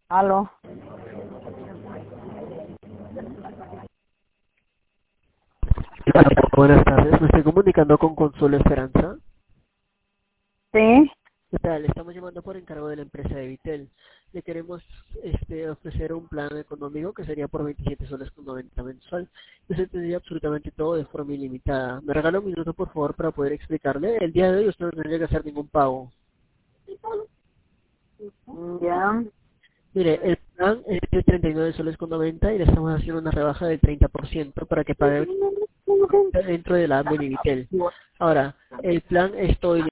Aló. Buenas tardes, me estoy comunicando con Consuelo Esperanza. Sí. ¿Qué tal? Estamos llamando por encargo de la empresa de Vitel. Le queremos ofrecer un plan económico que sería por 27 soles con 90 mensual. Usted tendría absolutamente todo de forma ilimitada. ¿Me regala un minuto, por favor, para poder explicarle? El día de hoy usted no tendría que hacer ningún pago. Ya. Mire, el plan es de 39 soles con 90 y le estamos haciendo una rebaja del 30% para que pague dentro de la app de Vitel. Ahora, el plan es todo